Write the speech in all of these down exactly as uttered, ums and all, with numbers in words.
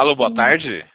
Alô, boa tarde.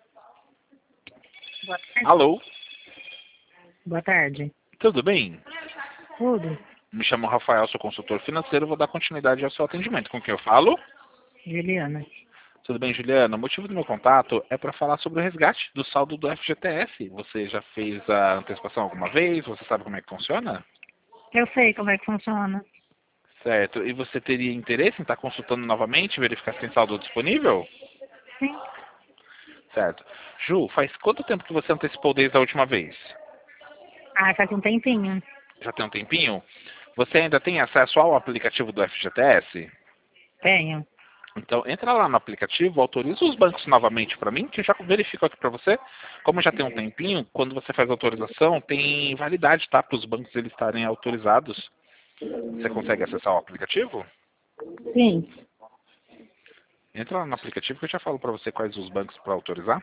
Boa tarde. Alô, Boa tarde. tudo bem? Tudo? Me chamo Rafael, sou consultor financeiro, vou dar continuidade ao seu atendimento. Com quem eu falo? Juliana. Tudo bem, Juliana? O motivo do meu contato é para falar sobre o resgate do saldo do F G T S. Você já fez a antecipação alguma vez? Você sabe como é que funciona? Eu sei como é que funciona. Certo. E você teria interesse em estar consultando novamente, verificar se tem saldo disponível? Sim. Certo. Ju, faz quanto tempo que você antecipou desde a última vez? Ah, faz um tempinho. Já tem um tempinho? Você ainda tem acesso ao aplicativo do F G T S? Tenho. Então, entra lá no aplicativo, autoriza os bancos novamente para mim, que eu já verifico aqui para você. Como já tem um tempinho, quando você faz autorização, tem validade, tá? Para os bancos eles estarem autorizados. Você consegue acessar o aplicativo? Sim. Entra lá no aplicativo que eu já falo para você quais os bancos para autorizar.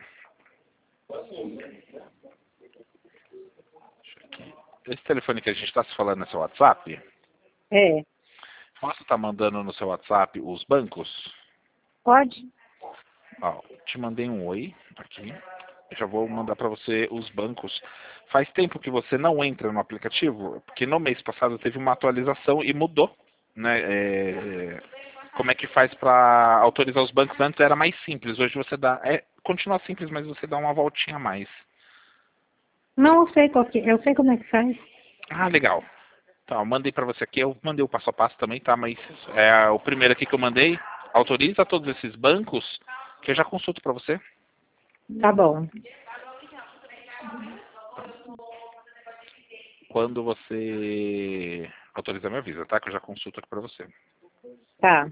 Esse telefone que a gente está se falando é seu WhatsApp? É. Posso estar mandando no seu WhatsApp os bancos? Pode? Ó, te mandei um oi aqui. Eu já vou mandar para você os bancos. Faz tempo que você não entra no aplicativo? Porque no mês passado teve uma atualização e mudou, né? É, como é que faz para autorizar os bancos? Antes era mais simples. Hoje você dá, é, continua simples, mas você dá uma voltinha a mais. Não eu sei qual que eu sei como é que faz. Ah, legal. Tá, eu mandei para você aqui. Eu mandei o passo a passo também, tá? Mas é o primeiro aqui que eu mandei. Autoriza todos esses bancos que eu já consulto para você. Tá bom. Quando você autorizar, me avisa, tá? Que eu já consulto aqui pra você. Tá.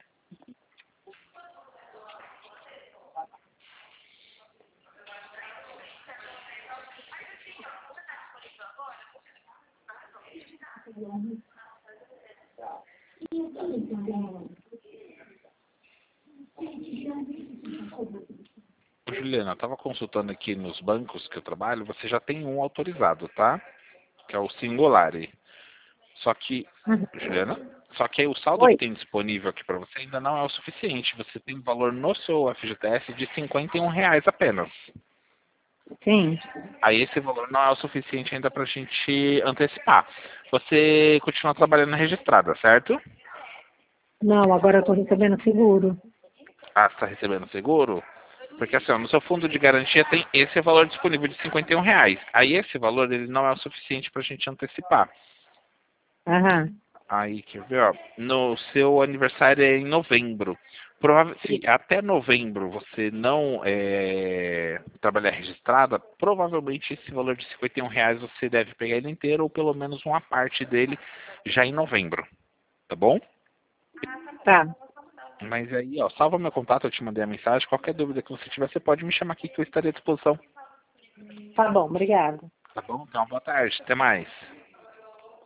Ô, Juliana, eu tava consultando aqui nos bancos que eu trabalho, você já tem um autorizado, tá? Que é o Singolari. Só que, Uhum. Juliana, só que aí o saldo que Oi. tem disponível aqui pra você ainda não é o suficiente. Você tem um valor no seu F G T S de cinquenta e um reais apenas. Sim. Aí esse valor não é o suficiente ainda pra gente antecipar. Você continua trabalhando na registrada, certo? Não, agora eu tô recebendo seguro. Ah, você está recebendo seguro? Porque assim, ó, no seu fundo de garantia tem esse valor disponível de cinquenta e um reais. Aí esse valor ele não é o suficiente para a gente antecipar. Aham. Aí, quer ver, ó, no seu aniversário é em novembro. Provável, se até novembro você não é, trabalhar registrada, provavelmente esse valor de cinquenta e um reais você deve pegar ele inteiro ou pelo menos uma parte dele já em novembro. Tá bom? Tá. Mas aí, ó, salva meu contato, eu te mandei a mensagem. Qualquer dúvida que você tiver, você pode me chamar aqui que eu estarei à disposição. Tá bom, obrigada. Tá bom? Então, boa tarde. Até mais.